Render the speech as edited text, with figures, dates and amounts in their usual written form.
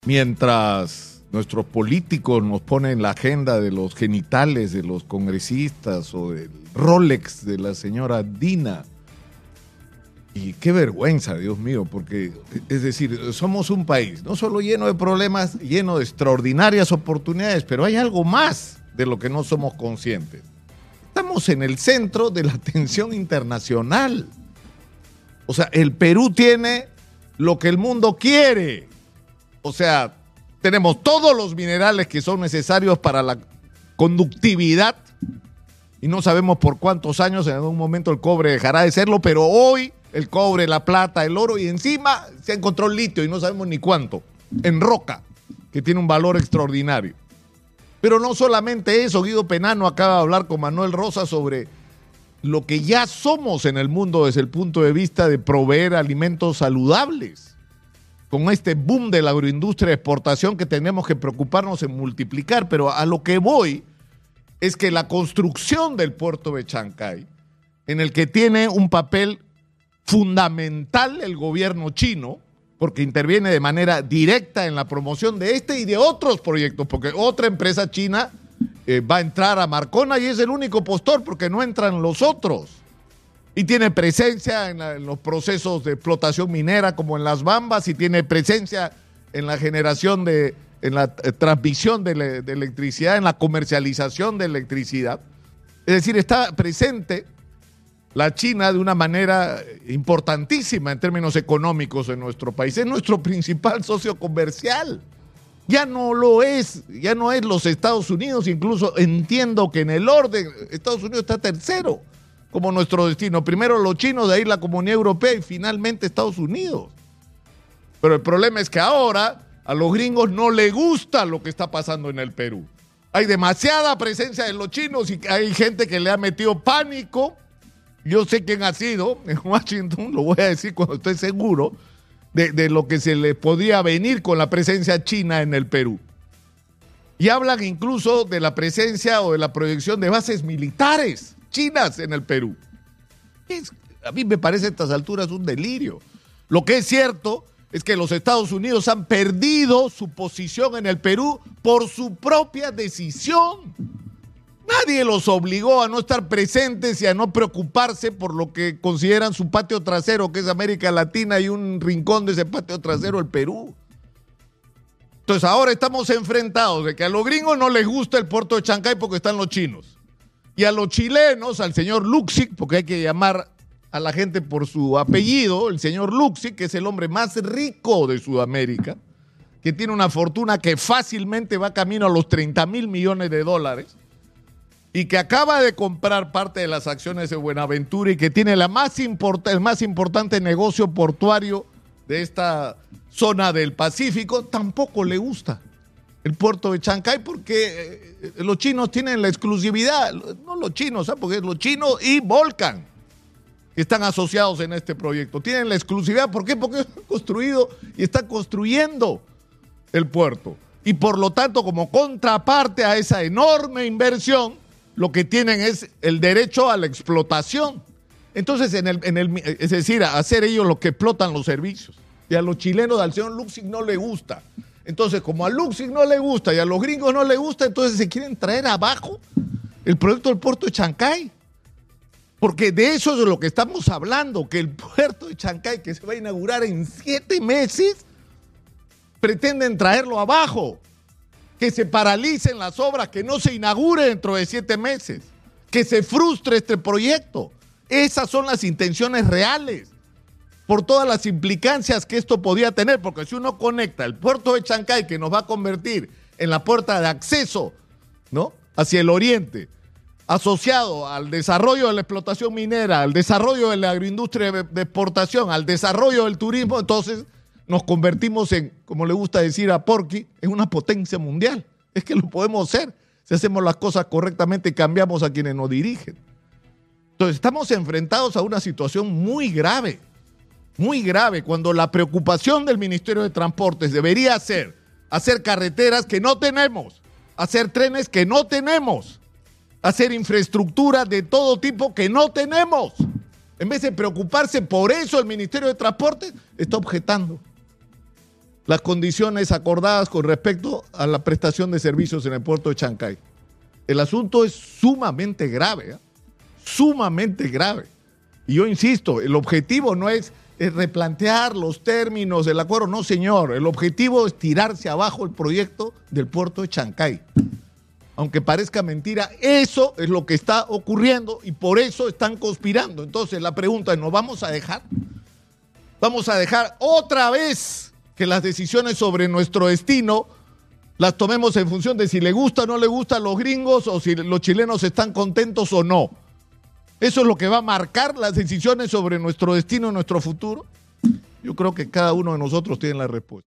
Mientras nuestros políticos nos ponen en la agenda de los genitales de los congresistas o del Rolex de la señora Dina. Y qué vergüenza, Dios mío, porque, es decir, somos un país no solo lleno de problemas, lleno de extraordinarias oportunidades, pero hay algo más de lo que no somos conscientes. Estamos en el centro de la atención internacional. O sea, el Perú tiene lo que el mundo quiere. O sea, tenemos todos los minerales que son necesarios para la conductividad y no sabemos por cuántos años, en algún momento el cobre dejará de serlo, pero hoy el cobre, la plata, el oro y encima se encontró el litio y no sabemos ni cuánto, en roca, que tiene un valor extraordinario. Pero no solamente eso, Guido Penano acaba de hablar con Manuel Rosa sobre lo que ya somos en el mundo desde el punto de vista de proveer alimentos saludables. Con este boom de la agroindustria de exportación que tenemos que preocuparnos en multiplicar, pero a lo que voy es que la construcción del puerto de Chancay, en el que tiene un papel fundamental el gobierno chino, porque interviene de manera directa en la promoción de este y de otros proyectos, porque otra empresa china va a entrar a Marcona y es el único postor porque no entran los otros. Y tiene presencia en los procesos de explotación minera como en Las Bambas y tiene presencia en la generación en la transmisión de electricidad, en la comercialización de electricidad. Es decir, está presente la China de una manera importantísima en términos económicos en nuestro país. Es nuestro principal socio comercial. Ya no lo es, ya no es los Estados Unidos. Incluso entiendo que en el orden Estados Unidos está tercero como nuestro destino. Primero los chinos, de ahí la Comunidad Europea y finalmente Estados Unidos. Pero el problema es que ahora a los gringos no les gusta lo que está pasando en el Perú. Hay demasiada presencia de los chinos y hay gente que le ha metido pánico. Yo sé quién ha sido en Washington, lo voy a decir cuando estoy seguro, de lo que se le podría venir con la presencia china en el Perú. Y hablan incluso de la presencia o de la proyección de bases militares chinas en el Perú. A mí me parece a estas alturas un delirio. Lo que es cierto es que los Estados Unidos han perdido su posición en el Perú por su propia decisión. Nadie los obligó a no estar presentes y a no preocuparse por lo que consideran su patio trasero, que es América Latina, y un rincón de ese patio trasero, el Perú. Entonces ahora estamos enfrentados de que a los gringos no les gusta el puerto de Chancay porque están los chinos. Y a los chilenos, al señor Luksic, porque hay que llamar a la gente por su apellido, el señor Luksic, que es el hombre más rico de Sudamérica, que tiene una fortuna que fácilmente va camino a los 30,000 millones de dólares, y que acaba de comprar parte de las acciones de Buenaventura y que tiene el más importante negocio portuario de esta zona del Pacífico, tampoco le gusta el puerto de Chancay porque los chinos tienen la exclusividad, no los chinos, ¿sabes? Porque es los chinos y Volcan que están asociados en este proyecto. Tienen la exclusividad, ¿por qué? Porque han construido y están construyendo el puerto. Y por lo tanto, como contraparte a esa enorme inversión, lo que tienen es el derecho a la explotación. Entonces, es decir, a hacer ellos los que explotan los servicios. Y a los chilenos, al señor Luksic no le gusta. Entonces, como a Luksic no le gusta y a los gringos no le gusta, entonces se quieren traer abajo el proyecto del puerto de Chancay. Porque de eso es de lo que estamos hablando, que el puerto de Chancay, que se va a inaugurar en 7 meses, pretenden traerlo abajo. Que se paralicen las obras, que no se inaugure dentro de 7 meses, que se frustre este proyecto. Esas son las intenciones reales, por todas las implicancias que esto podía tener, porque si uno conecta el puerto de Chancay, que nos va a convertir en la puerta de acceso, ¿no?, hacia el oriente, asociado al desarrollo de la explotación minera, al desarrollo de la agroindustria de exportación, al desarrollo del turismo, entonces nos convertimos en, como le gusta decir a Porky, en una potencia mundial. Es que lo podemos hacer si hacemos las cosas correctamente y cambiamos a quienes nos dirigen. Entonces estamos enfrentados a una situación muy grave, cuando la preocupación del Ministerio de Transportes debería ser hacer carreteras que no tenemos, hacer trenes que no tenemos, hacer infraestructura de todo tipo que no tenemos. En vez de preocuparse por eso, el Ministerio de Transportes está objetando. las condiciones acordadas con respecto a la prestación de servicios en el puerto de Chancay. El asunto es sumamente grave, ¿eh? Sumamente grave. Y yo insisto, el objetivo no es replantear los términos del acuerdo, no señor, el objetivo es tirarse abajo el proyecto del puerto de Chancay. Aunque parezca mentira, eso es lo que está ocurriendo y por eso están conspirando. Entonces la pregunta es, ¿nos vamos a dejar? ¿Vamos a dejar otra vez que las decisiones sobre nuestro destino las tomemos en función de si le gusta o no le gusta a los gringos o si los chilenos están contentos o no? ¿Eso es lo que va a marcar las decisiones sobre nuestro destino y nuestro futuro? Yo creo que cada uno de nosotros tiene la respuesta.